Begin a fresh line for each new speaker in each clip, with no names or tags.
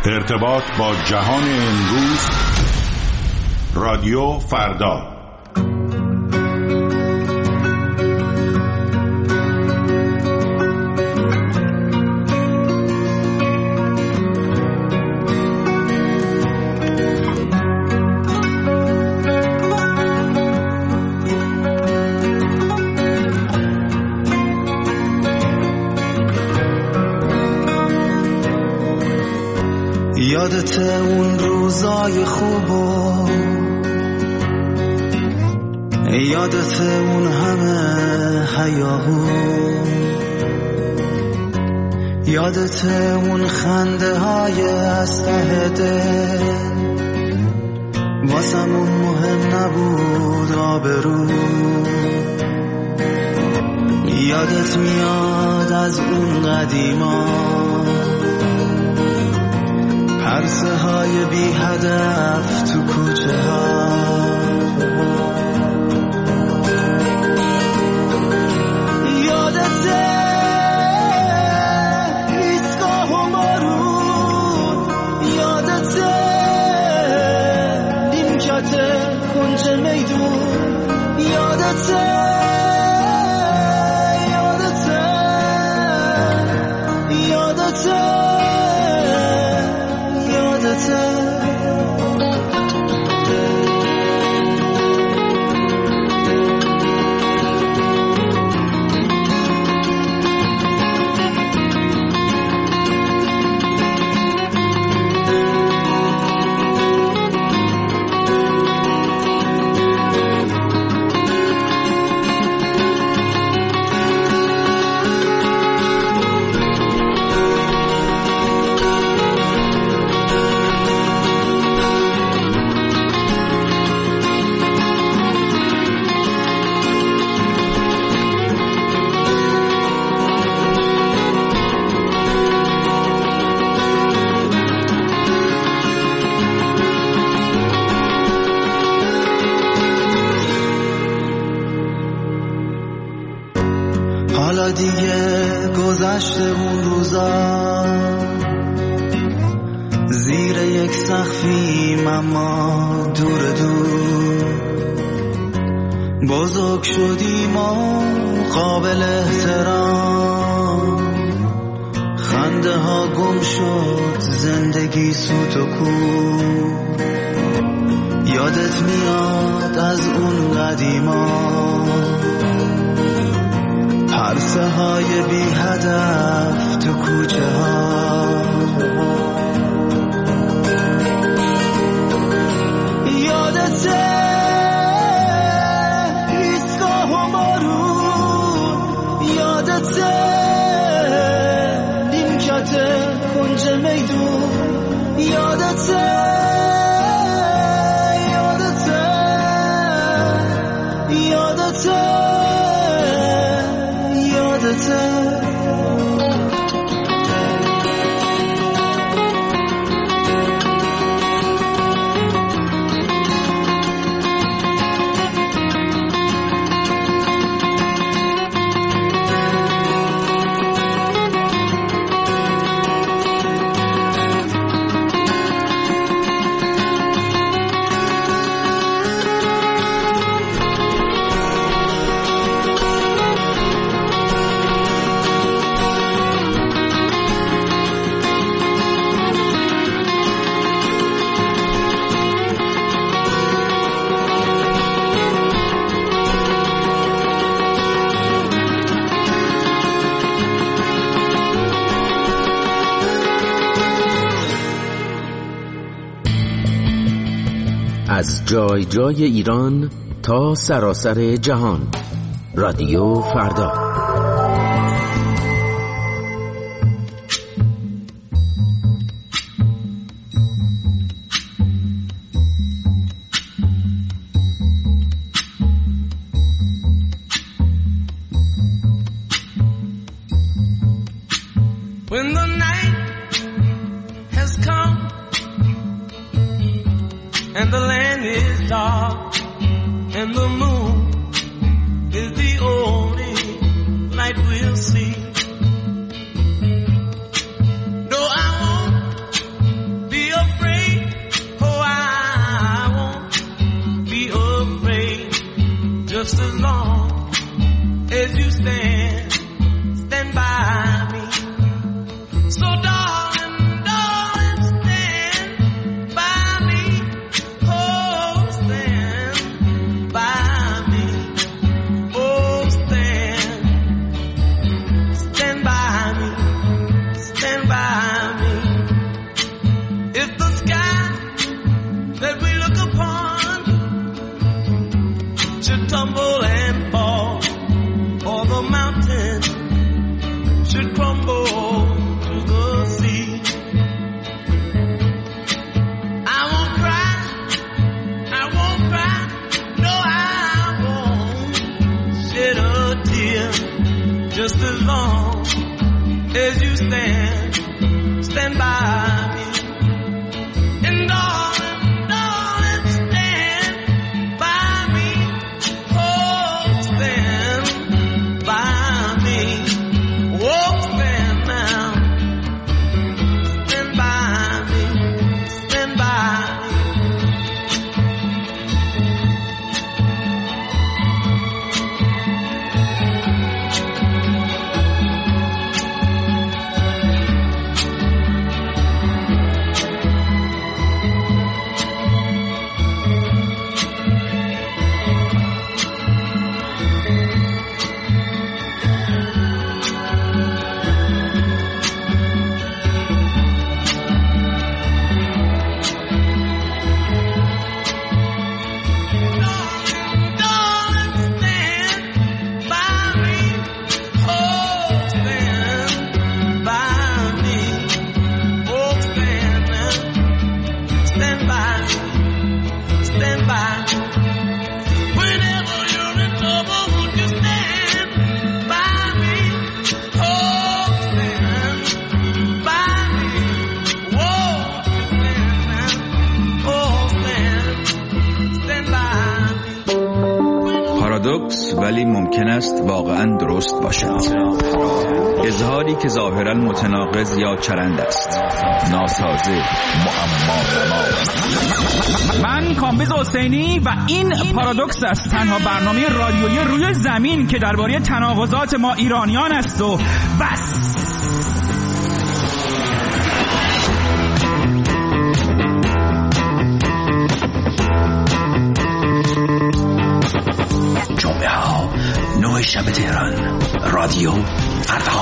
ارتباط با جهان امروز، رادیو فردا.
یادت اون روزای خوبو، یادت اون همه حیاهو، یادت اون خنده های از ته دل، واسمون مهم نبود آبرو. یادت میاد از اون قدیما، عرصه های بی هدف تو کوچه ها، یادته ایستگاه و بارون، یادته نیمکت کنج میدون، یادته دیگه گذشته اون روزا، زیر یک سقفیم اما دور دور، بزرگ شدیم و قابل احترام، خنده ها گم شد، زندگی سوت و کور. یادت میاد از اون قدیما، عرصه های بی هدف تو کوچه ها، یادته ایستگاه و بارون، یادته نیمکت کنج میدون، یادته
از جای جای ایران تا سراسر جهان، رادیو فردا.
When the night has come and the land is dark and the moon is the only light we'll see. No, I won't
پارادوکس ولی ممکن است واقعا درست باشد. اظهاری که ظاهرا متناقض یا چرند است، ناسازه، معما.
من کامبیز حسینی و این پارادوکس است، تنها برنامه رادیویی روی زمین که درباره تناقضات ما ایرانیان است و بس.
جمعه ها 9 شب تهران، رادیو فردا.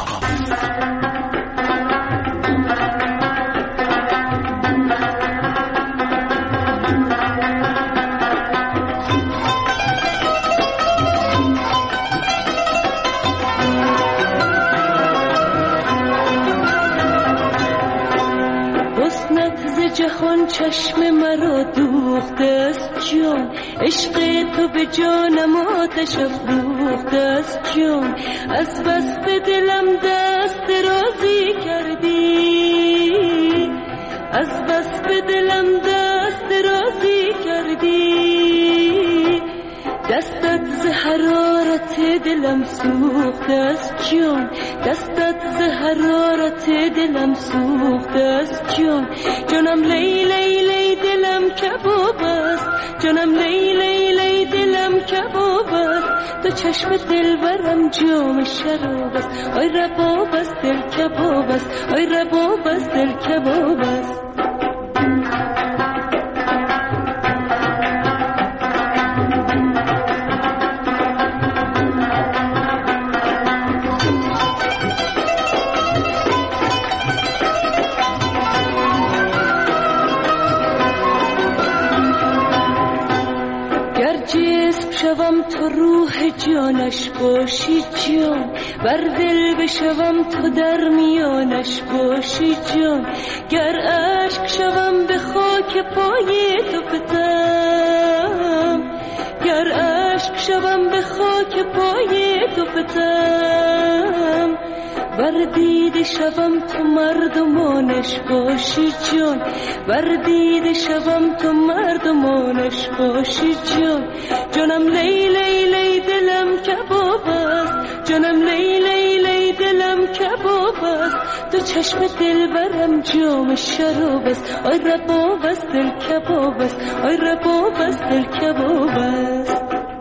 جهان چشم مرا دوخته است جان، عشق تو به جانم آتش افروخته است جان. از بس به دلم دست درازی کردی، از بس به دلم دست درازی کردی. دستت ز حرارت دلم سوخته است جان، دستت ز حرارت دلم سوخته است جان. جانم لی لی لی دلم کباب است، جانم لی لی لی دلم کباب است. تو چشم دلبرم جام شراب است، آی رباب است دل کباب است، آی رباب است دل کباب است. شوم تو روح جانش باشی جان، بر دل بشوم تو در میانش باشی جان. گر عشق شوم به خاک پای تو فتم، گر عشق شوم به خاک پای تو فتم. بر دیده شوم تو مردمانش باشی جان، بر دیده شوم تو مردمانش باشی جان. جانم لی لی لی دلم کباب است، جانم لی لی لی دلم کباب است. تو چشم دلبرم جام شراب است، آی رباب است دل کباب است، آی رباب است دل کباب است.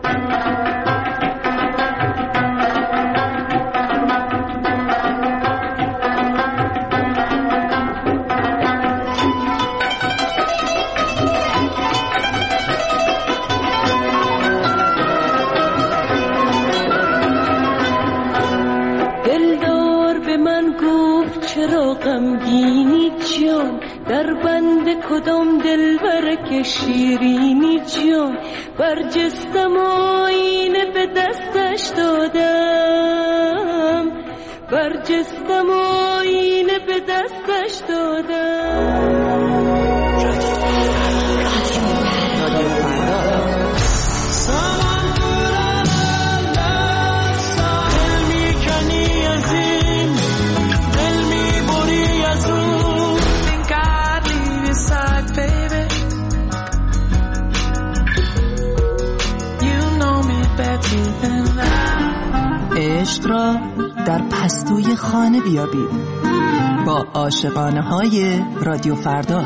چرا غمگینی جان، در بند کدام دلبر شیرینی جان. برجستم آینه به دستش دادم، برجستم آینه به دستش دادم.
عشق را در پستوی خانه بیابید با عاشقانه های رادیو فردا.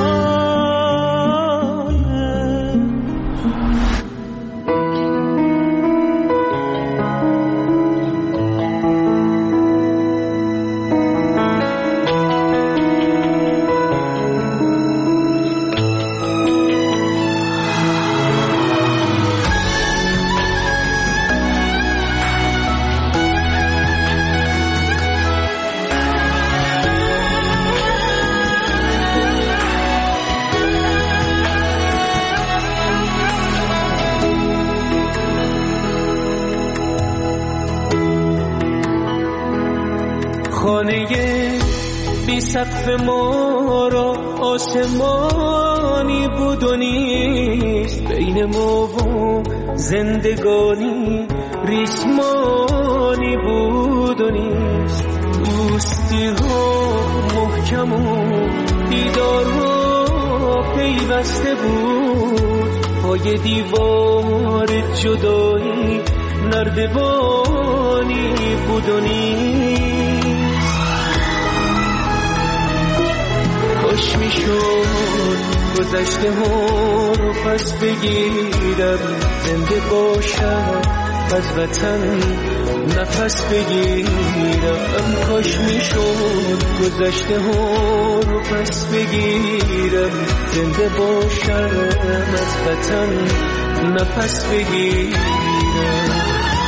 خانه بی سقف ما را آسمانی بود و نیست، بین ما و زندگانی ریسمانی بود و نیست. دوستی ها محکم و دیدار ها پیوسته بود،
پای دیوار جدایی نردبانی بود و نیست. کاش میشد گذشته ها رو پس بگیرم، زنده باشم از وطن نفس بگیرم. کاش میشد گذشته ها رو پس بگیرم، زنده باشم از وطن نفس بگیرم.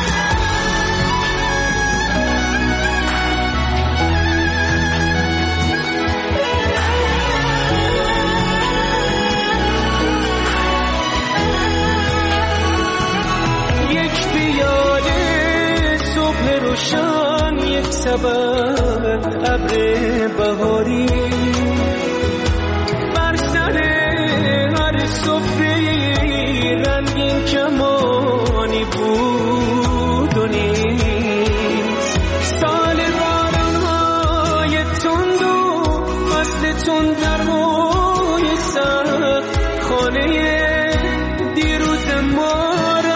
روشن یک سبب ابر بهاری بر سر هر سفره رنگین کمانی بود و نیست. سال باران‌های تند و فصل تندرهای سخت خانه دیروز ما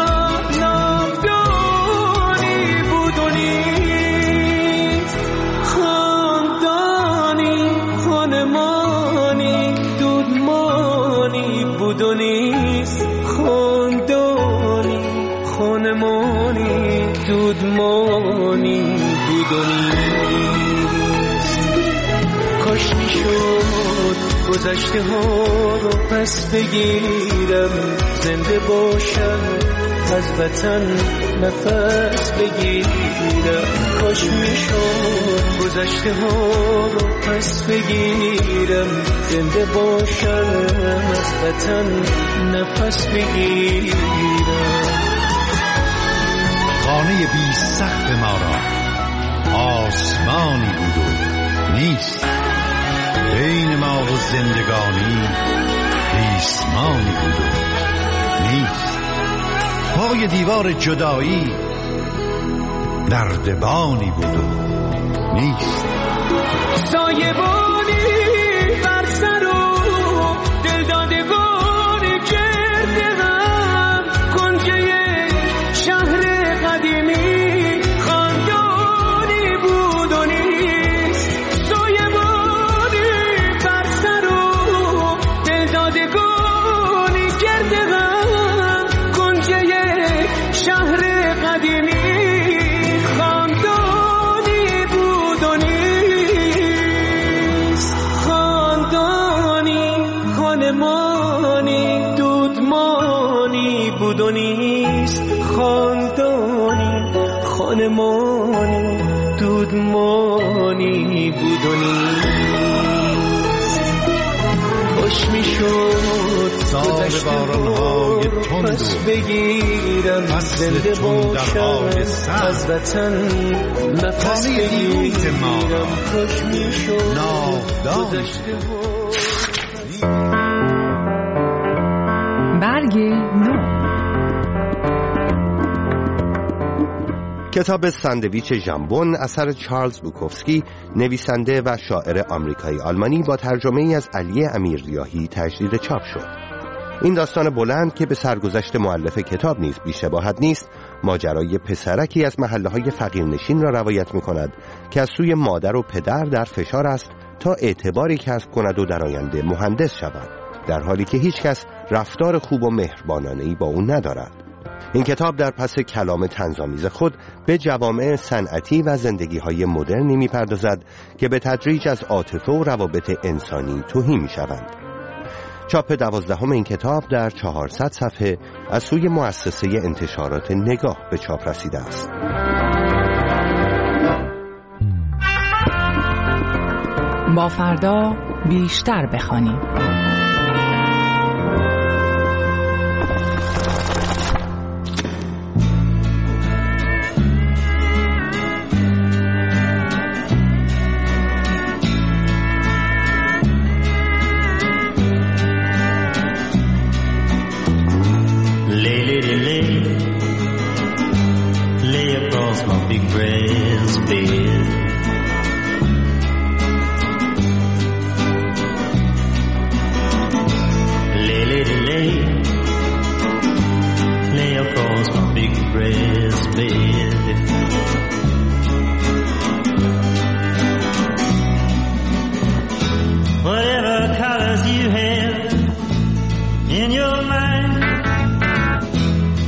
دودمانی بود و نیست. کاش میشد گذشته ها رو پس بگیرم، زنده باشم از وطن نفس بگیرم. کاش میشد گذشته ها رو پس بگیرم، زنده باشم از وطن نفس بگیرم.
خانه بی سقف ما را آسمانی بود و نیست. بین ما و زندگانی ریسمانی بود و نیست. پای دیوار جدایی نردبانی بود و نیست.
سایبانی بر سر و دلدادگان گرد هم، کنجه شهر قدیمی خاندانی بود و نیست. سایبانی بر سر و دلدادگانی گرد هم، کنجه شهر قدیمی خاندانی بود و نیست. خاندانی خانمانی دودمانی بود و نیست. خاندانی خانمانی دودمانی بود و نیست. خوش میشد گذشته ها رو پس بگیرم، زنده باشم از وطن نفس بگیرم. خوش میشد گذشته ها.
برگ نو.
کتاب ساندویچ ژامبون اثر چارلز بوکوفسکی، نویسنده و شاعر آمریکایی آلمانی، با ترجمه ای از علی امیرریاحی تجدید چاپ شد. این داستان بلند که به سرگذشت مؤلف کتاب نیز بی‌شباهت نیست، ماجرای پسرکی از محله‌های فقیرنشین را روایت می‌کند که از سوی مادر و پدر در فشار است تا اعتباری کسب کند و در آینده مهندس شود، در حالی که هیچ کس رفتار خوب و مهربانانه‌ای با او ندارد. این کتاب در پس کلام طنزآمیز خود به جوامع صنعتی و زندگی‌های مدرنی می‌پردازد که به تدریج از عاطفه و روابط انسانی تهی می‌شوند. چاپ 12 این کتاب در 400 صفحه از سوی مؤسسه انتشارات نگاه به چاپ رسیده است.
با فردا بیشتر بخوانیم.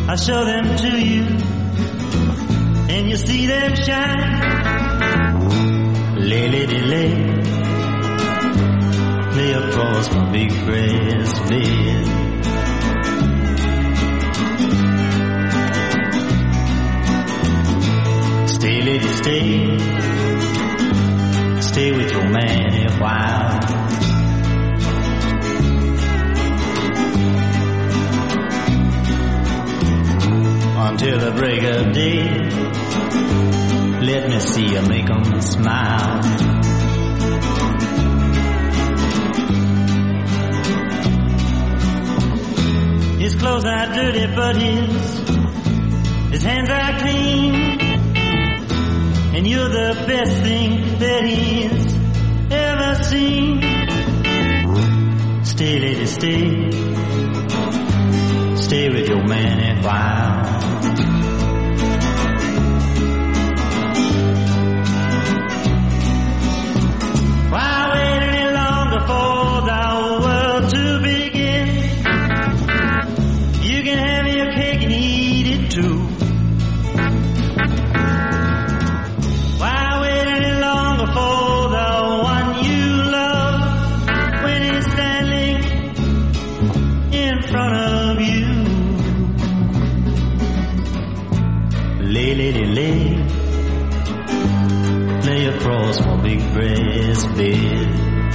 I show them to you, and you see them shine. Lay, lady, lay, lay across my big brass bed. Stay, lady, stay, stay with your man a while. Until the break of day, let me see you make 'em smile. His clothes are dirty, but his hands are clean. And you're the best thing that he's ever seen. Stay, lady, stay, stay with your man a while. Why wait any longer for the world to begin? You can have your cake and eat it too. Why wait any longer for the one you love when he's standing in front of you? Lay, lady, lay, lay across my big brass bed.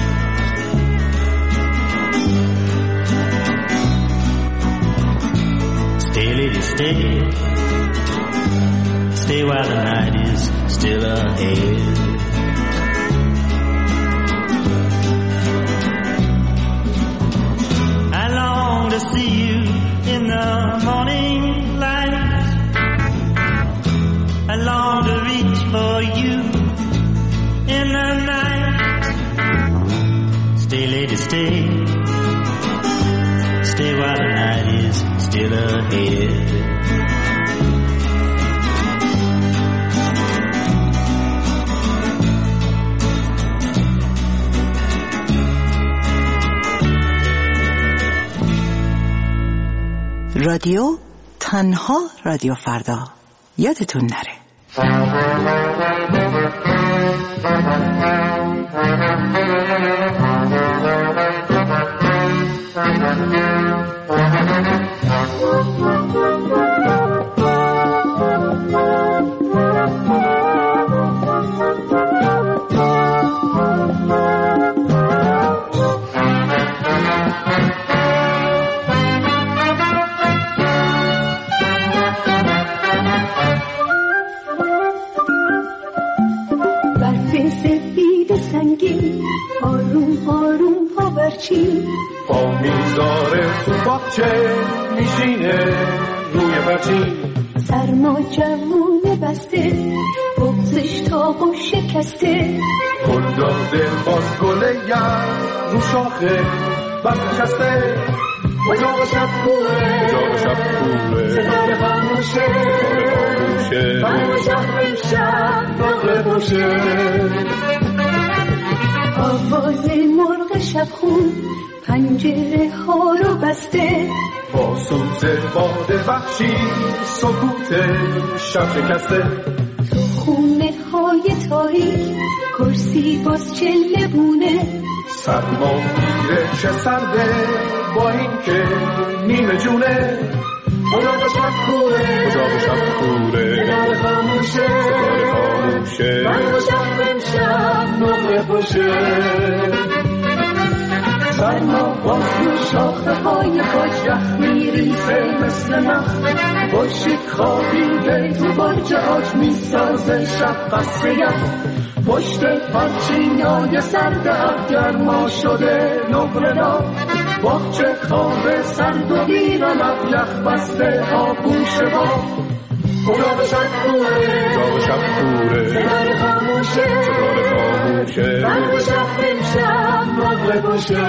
Stay, lady, stay, stay while the night is still ahead. I long to see you in the morning light. I long to reach for you in the night. Stay, lady, stay, stay while the night is still ahead.
رادیو تنها رادیو فردا، یادتون نره.
آروم آروم پاورچین
با میذاره تو باغچه میشینه روی پرچین.
سرما جوونه بسته بغزش تاقو شکسته.
گل داده باز گله یم رو شاخه بس نشسته. اجاق شب کوه ستاره خاموشه برق شهر امشب نقره باشه.
آواز مرغ شبخون پنجره ها رو بسته.
با سوز باد وحشی سکوت شب شکسته.
تو خونه های تاریک کرسی باز چله بونه.
سرما میره چه سرده با این که نیمه جونه. اجاق شب کوه ستاره خاموشه برق شهر امشب نقره باشه. سرما باز رو شاخه های خاک میریزه مثل مخ. با شک خوابیده تو برج آج میسازه شب قصه یخ. پشت پرچینای سرد گرما شده نقره را. باغچه خواب سرد و ویران یخ بسته آغوش با. اجاق شب کوه ستاره خاموشه برق شهر امشب نقره باشه.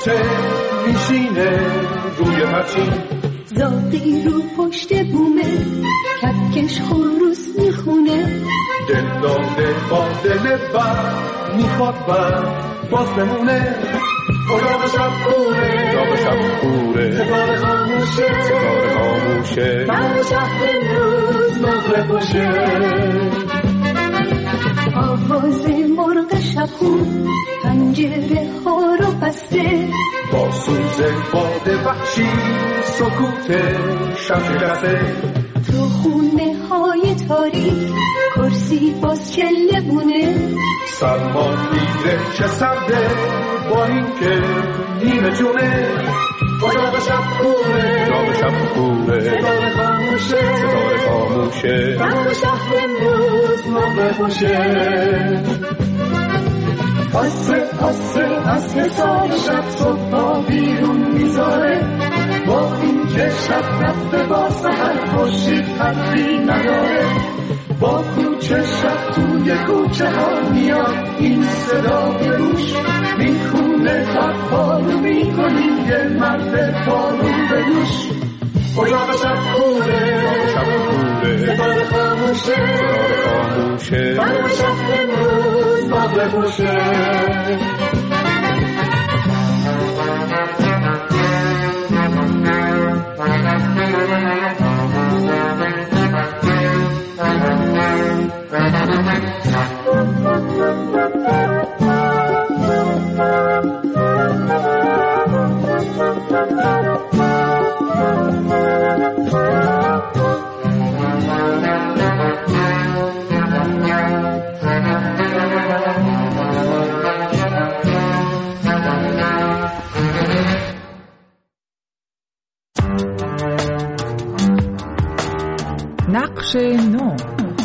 کوچه میشینه روی پرچین،
زاغی رو پشت بومه کپکش خروس میخونه،
دل داده با دل بر میخواد بر باز بمونه. اتاق شب کوره، اتاق شب کوره، ستاره خاموشه، ستاره خاموشه، من شهر امروز مغرب باشه.
آواز مرغ شبخون پنجره ها رو بسته،
با سوز باد وحشی سکوت شب شکسته.
تو خونه های تاریک کرسی باز چله بونه،
سرما میره چه سرده با این که نیمه جونه. اتاق شب کوره، اتاق شب کوره، ستاره خاموشه، ستاره خاموشه، من شهر امروز مغرب باشه. آسه سال شب صبح بیرون میذاره، با این که شب رفته با سحر خورشید حدی نداره. با کوچه شب توی کوچه ها میاد این صدا به گوش، میخونه خط پارو میکنیم یه مرد پارو به دوش. اتاق شب کوره، شب کوره، ستاره خاموشه، ستاره خاموشه، من شهر امروز مغرب باشه.
نقش نو.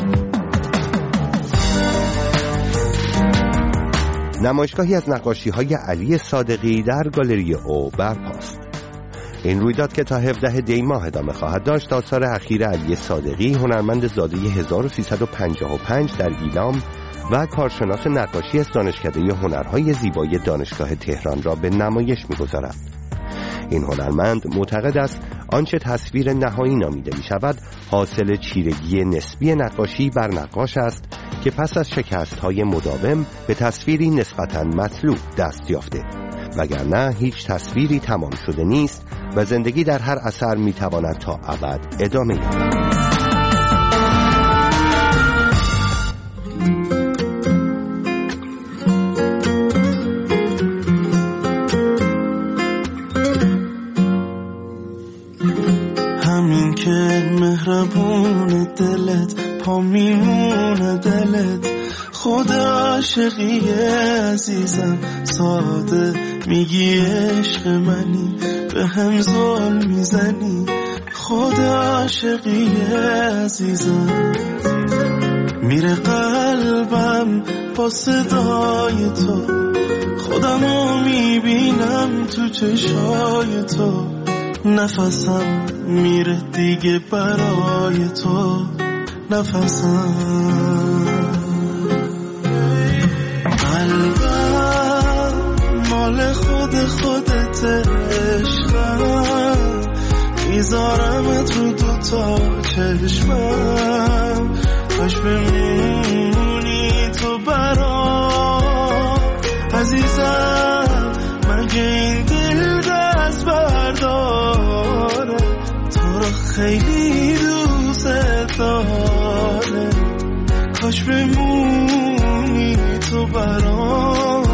نمایشگاهی از نقاشی‌های علی صادقی در گالری او برپاست. این رویداد که تا 17 دی ماه ادامه خواهد داشت، آثار اخیر علی صادقی، هنرمند زاده 1355 در ایلام و کارشناس نقاشی از دانشکده هنرهای زیبای دانشگاه تهران را به نمایش می‌گذارد. این هنرمند معتقد است آنچه تصویر نهایی نامیده می شود حاصل چیرگی نسبی نقاشی بر نقاش است که پس از شکست‌های مداوم به تصویری نسبتاً مطلوب دست یافته، وگرنه هیچ تصویری تمام شده نیست و زندگی در هر اثر می تواند تا ابد ادامه یابد.
مهربون دلت پا میمونه دلت، خود عاشقی عزیزم ساده میگی عشق منی، به هم ظلم میزنی، خود عاشقی عزیزم. میره قلبم با صدای تو، خودمو میبینم تو چشای تو، نفسم میره دیگه برای تو، نفسم. قلبم مال خودت عشقم، میذارمت رو دوتا چشمم، کاش بمونی تو برام عزیزم. مگه این دل دست برداره، تو رو خیلی دوست داره، کاش بمونی تو برام.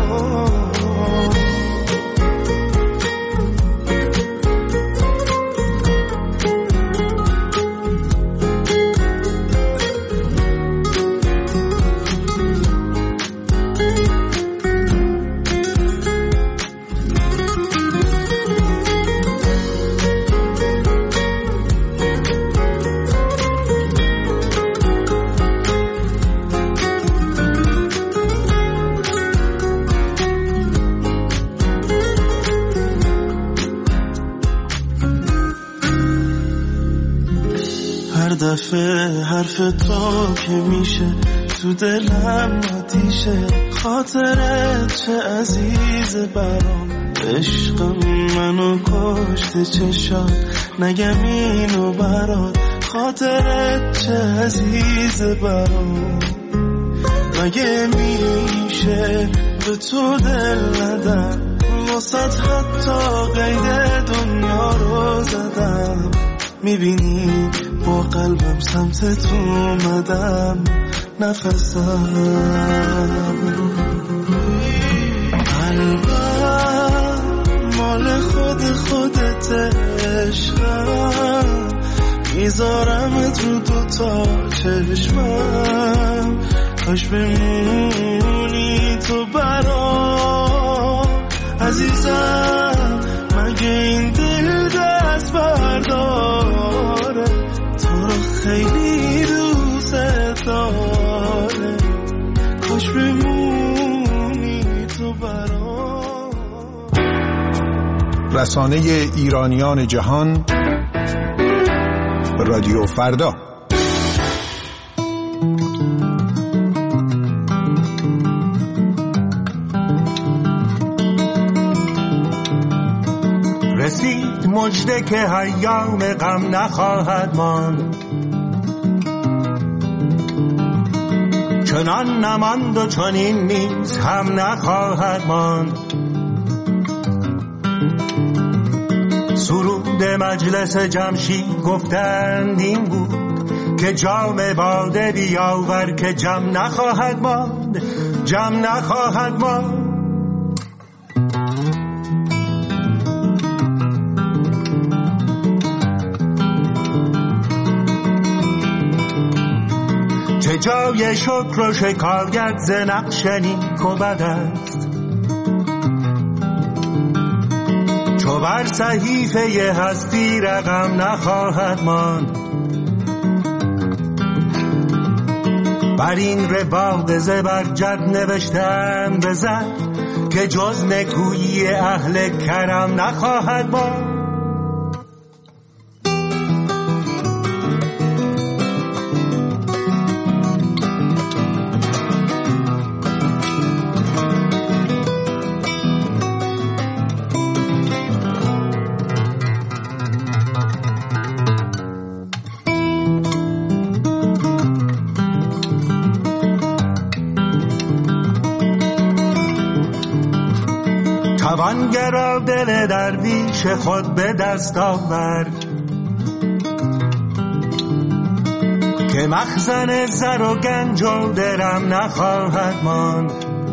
دفعه حرف تو که میشه تو دلم آتیشه، خاطرت چه عزیز برام، عشقم منو کشته چشات، نگم اینو برات خاطرت چه عزیزه برات. مگه میشه به تو دل ندم، واسط حتی قید دنیا رو زدم. میبینی با قلبم سمت تو اومدم، نفسم قلبم مال خودت عشقم، میذارمت رو دوتا چشمم. کاش بمونی تو برام عزیزم، مگه این دل دست برداره، تو رو خیلی دوست داره. کاش بمونی تو برام.
رسانه ایرانیان جهان، رادیو فردا.
رسید مژده که ایام غم نخواهد ماند، چنان نماند و چنین نیز هم نخواهد ماند. سرود مجلس جمشید گفتند این بود که جام باده بیاور که جم نخواهد ماند، جم نخواهد ماند. چه جای شکر و شکایت ز نقش نیک و بد است، چو بر صحیفه هستی رقم نخواهد ماند. بر این رباق زبرجد نوشتن بزن که جز نکویی اهل کرم نخواهد ماند. توانگرا دل درویش خود به دست آورد، که مخزن زر و گنج و درم نخواهد ماند.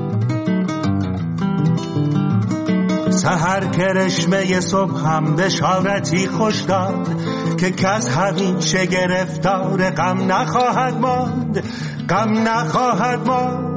سحر کرشمه صبح هم بشارتی خوش داد، که کس همیشه گرفتار غم نخواهد ماند، غم نخواهد ماند.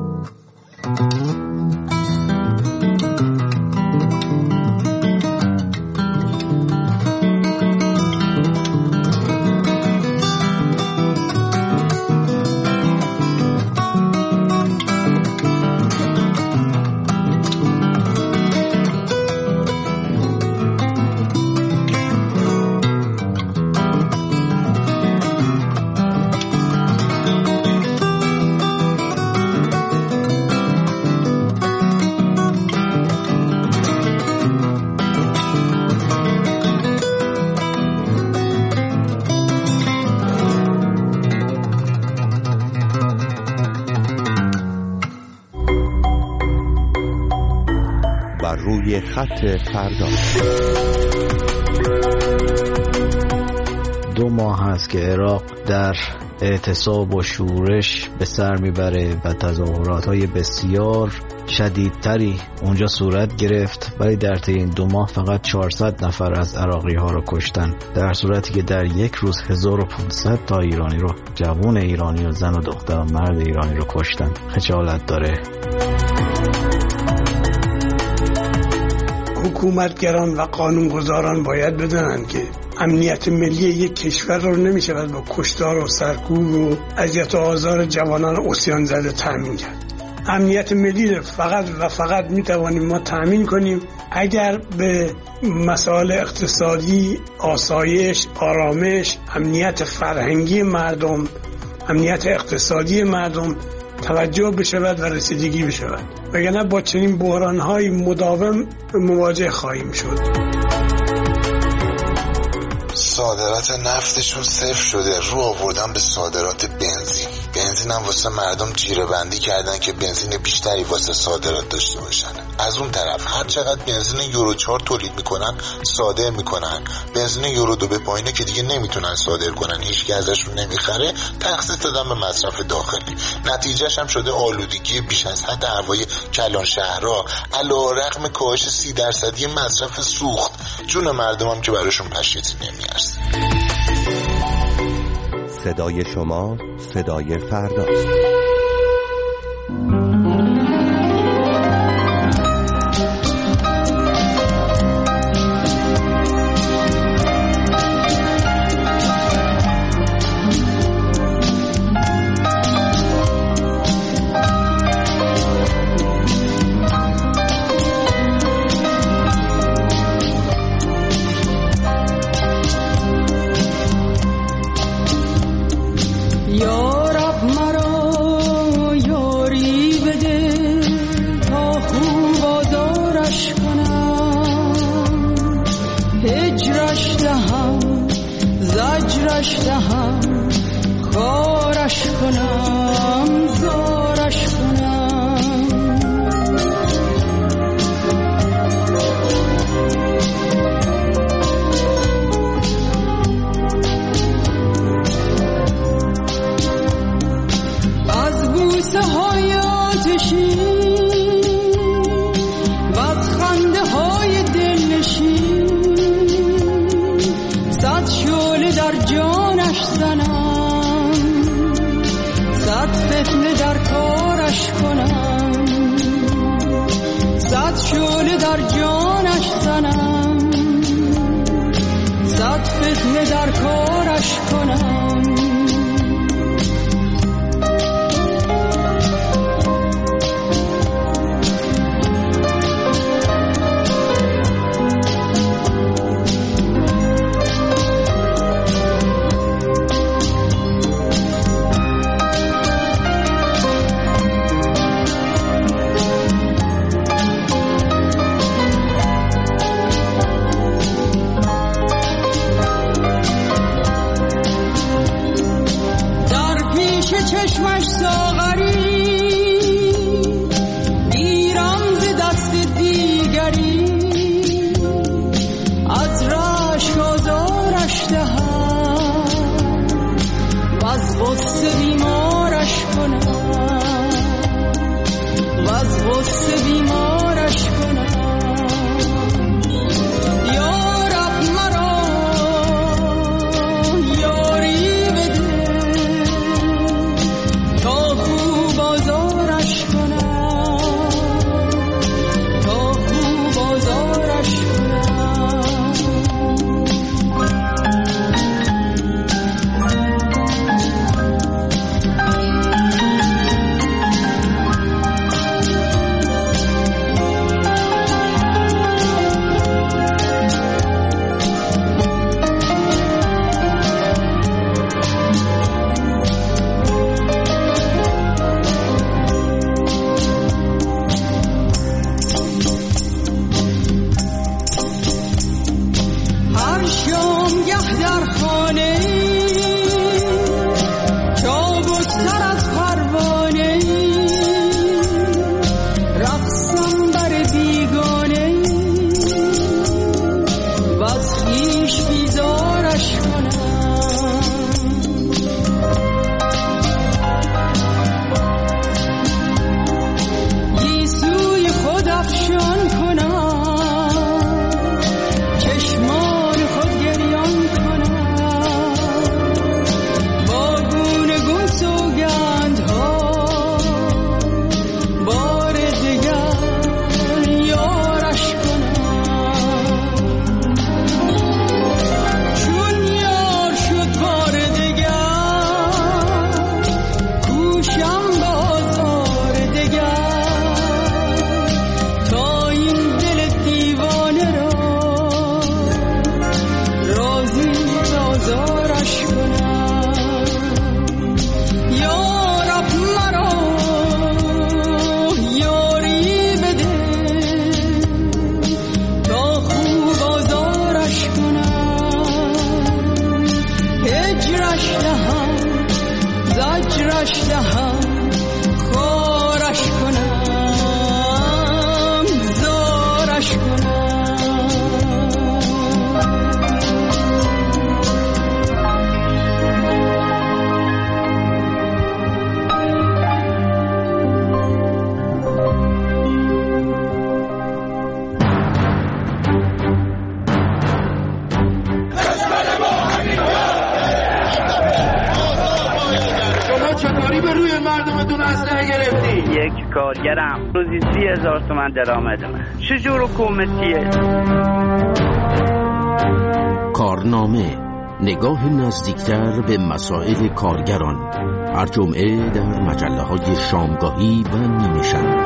روی خط فردا.
2 ماه است که عراق در اعتصاب و شورش به سر میبره و تظاهرات‌های بسیار شدیدتری اونجا صورت گرفت، ولی در طی این 2 ماه فقط 400 نفر از عراقی‌ها رو کشتن، در صورتی که در یک روز 1500 تا ایرانی رو، جوان ایرانی و زن و دختر و مرد ایرانی رو کشتن. خجالت داره.
حکومتگران و قانونگذاران باید بدونن که امنیت ملی یک کشور رو نمیشه با کشتار و سرکوب و اذیت و آزار جوانان عصیان زده تامین کرد. امنیت ملی فقط و فقط میتوانیم ما تامین کنیم اگر به مسائل اقتصادی، آسایش، آرامش، امنیت فرهنگی مردم، امنیت اقتصادی مردم توجه بشود و رسیدگی بشود، وگرنه با چنین بحران‌های مداوم مواجه خواهیم شد.
صادرات نفتشون صفر شده، رو آوردن به صادرات بنزین هم واسه مردم جیره بندی کردن که بنزین بیشتری واسه صادرات داشته باشن. از اون طرف هر چقدر بنزین یورو 4 تولید میکنن صادر میکنن، بنزین یورو 2 به پایینه که دیگه نمیتونن صادر کنن، هیچکی ازشون نمیخره، تخصیص دادن به مصرف داخلی. نتیجهش هم شده آلودگی بیش از حد هوای کلان شهرها، علیرغم کاهش 30% مصرف سوخت. جون مردم هم که براشون پشیزی نمیارزه.
صدای شما صدای فرداست.
زجرش دهم زجرش دهم خورش کنم زورش کنم.
یک کارگرم روزی 30,000 تومان درآمد من. چجور حکومتیه؟
کارنامه، نگاه نزدیکتر به مسائل کارگران، هر جمعه در مجله‌های شامگاهی و نیمه شب.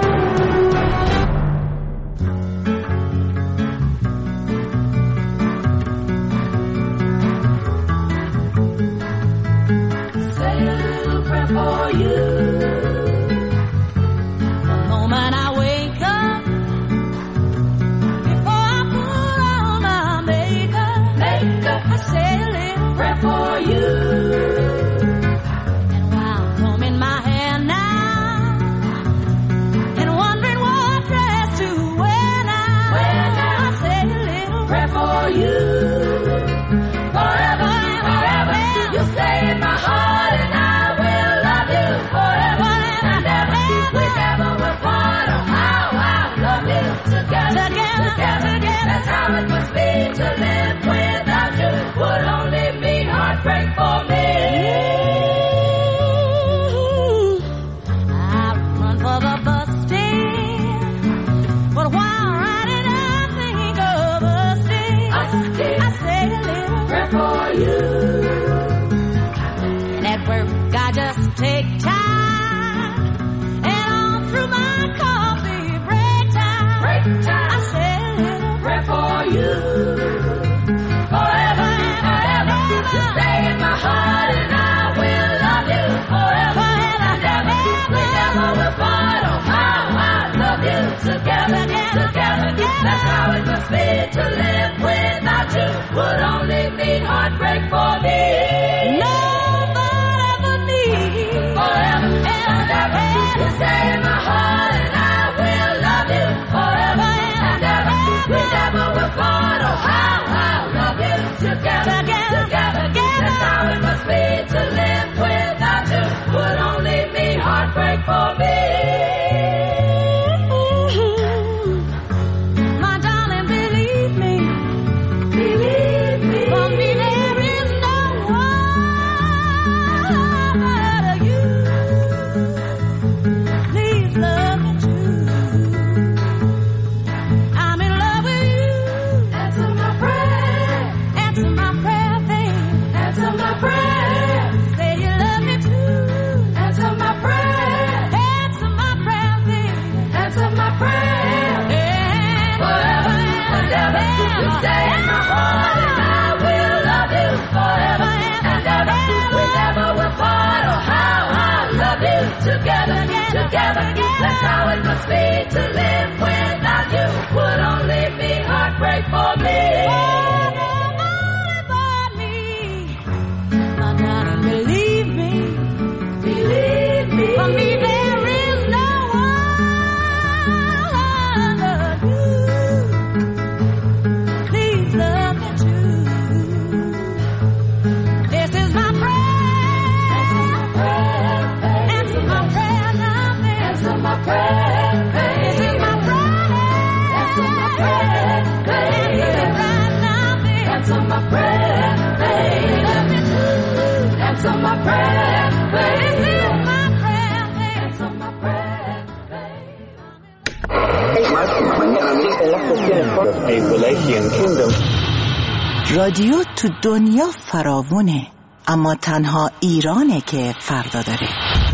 رادیو تو دنیا فراوونه، اما تنها ایرانه که فردا داره.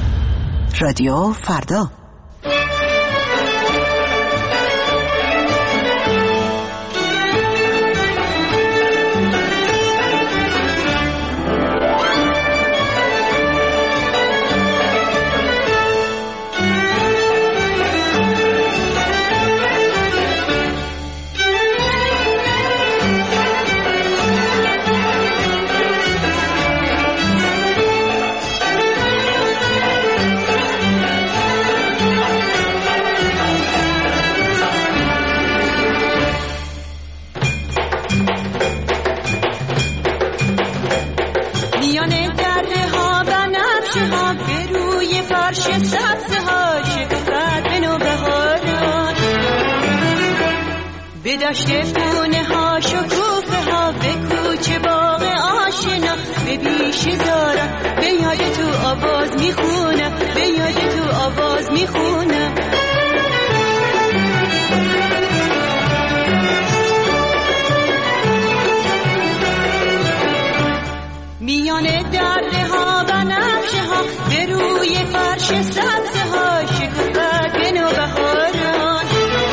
رادیو فردا.
به دشت پونه ها شکوفه ها، به کوچه باغ آشنا، به بیش دارم به یاد تو آواز میخونم، به یاد تو آواز میخونم. میان دره ها و نقشه ها، به روی فرش سبزه ها، شکوفت به نوبهاران.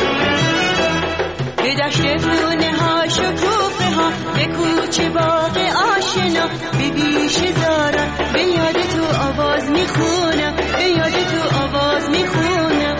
به دشت پونه ها شکوفه ها، به کوچه باغ آشنا، به بیش دارم به یاد تو آواز میخونم، به یاد تو آواز میخونم.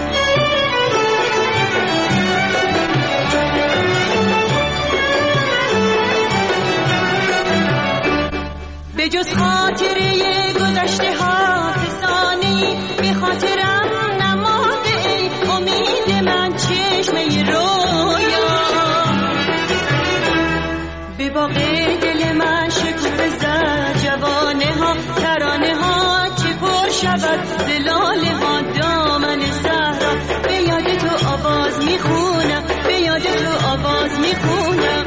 به جز خاطره گذشته ها فسانه‌ای به خاطرم نماده ای، امید من چشمه رویا. به باغ دل من شکوفه زد جوانه ها، ترانه ها چه پر شود زلاله ها، دامن صحرا. به یاد تو آواز میخونم، به یاد تو آواز میخونم.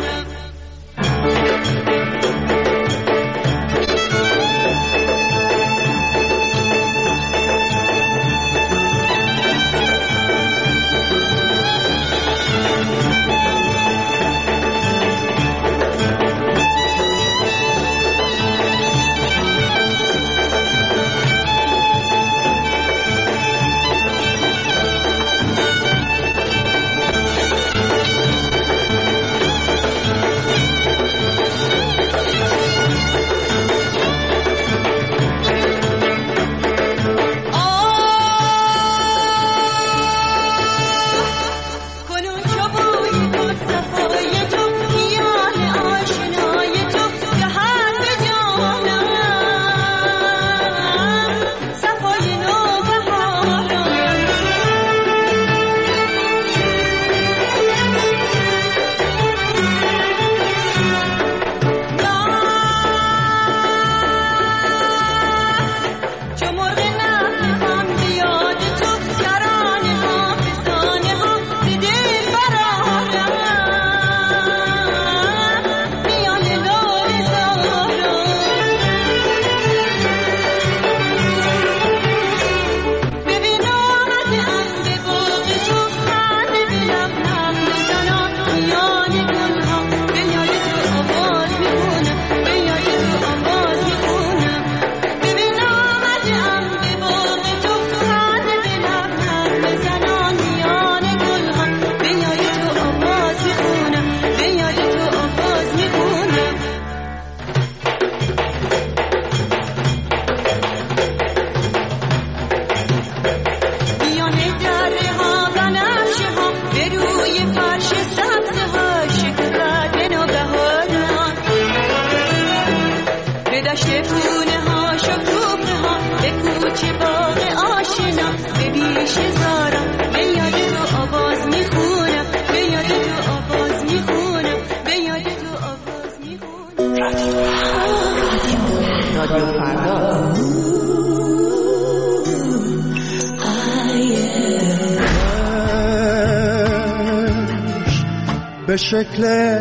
به شکل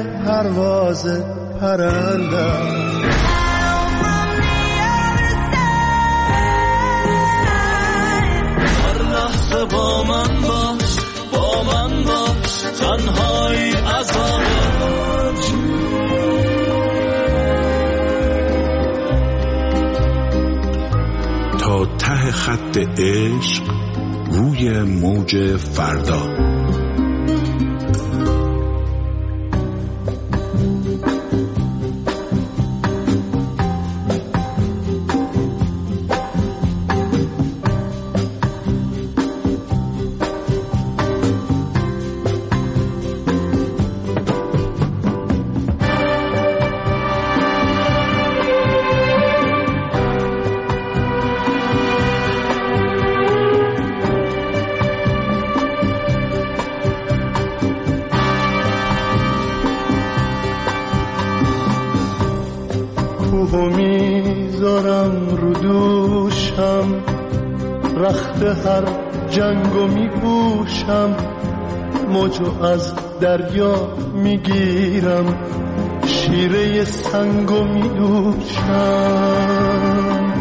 پرواز پرنده
با من باش، با من باش، تنهایی عذابم.
تا ته خط عشق روی موج فردا.
کوهو میذارم رو دوشم، رخت هر جنگو میپوشم،
موجو از دریا میگیرم، شیره سنگو میدوشم،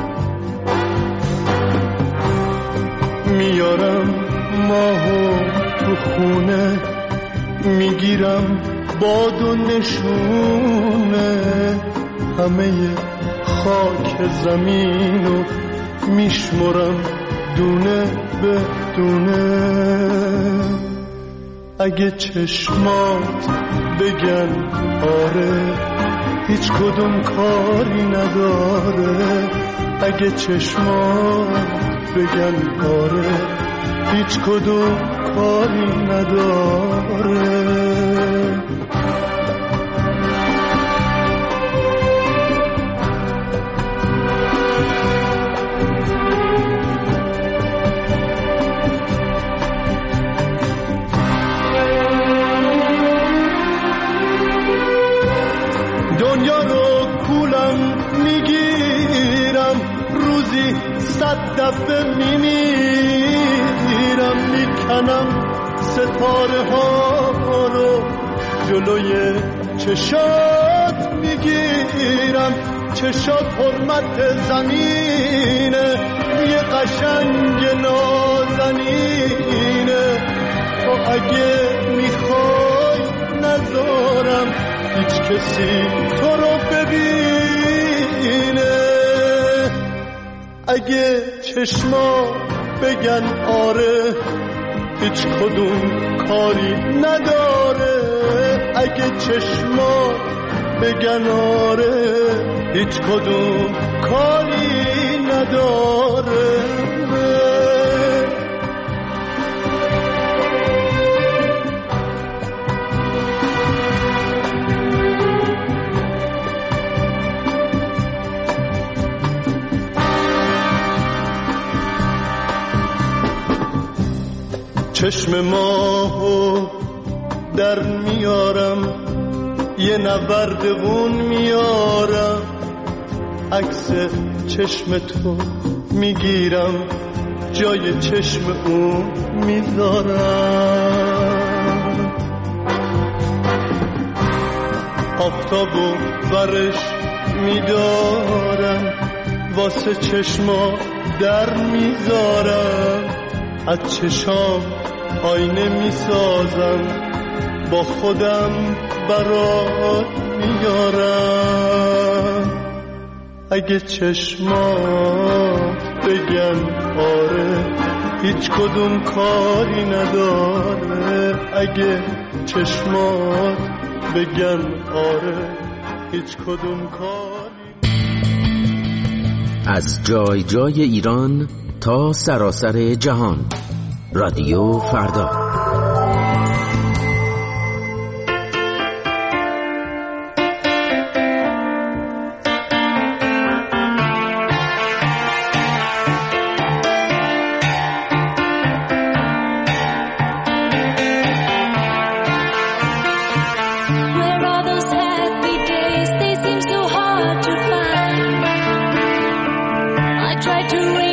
میارم ماهو تو خونه، میگیرم باد و نشونه، همه خاک زمینو میشمرم دونه به دونه. اگه چشمات بگن آره هیچ کدوم کاری نداره، اگه چشمات بگن آره هیچ کدوم کاری نداره. دنیا رو کولم میگیرم، روزی 100 دفعه میمیرم، میکنم ستاره ها رو جلوی چشات میگیرم، چشات حرمت زمینه، یه قشنگ نازنینه، تو اگه میخوای نذارم هیچ کسی تو رو ببینه. اگه چشما بگن آره هیچ کدوم کاری نداره، اگه چشما بگن آره هیچ کدوم کاری نداره. چشم ماهو در میارم، یه نوردون میارم، عکس چشم تو میگیرم، جای چشم اون میذارم، آفتابو برش میدارم، واسه چشما در میذارم، از چشام آینه میسازم، با خودم برات میارم. اگه چشمات بگن آره هیچ کدوم کاری نداره، اگه چشمات بگن آره هیچ کدوم کاری.
از جای جای ایران تا سراسر جهان، رادیو فردا.
Try to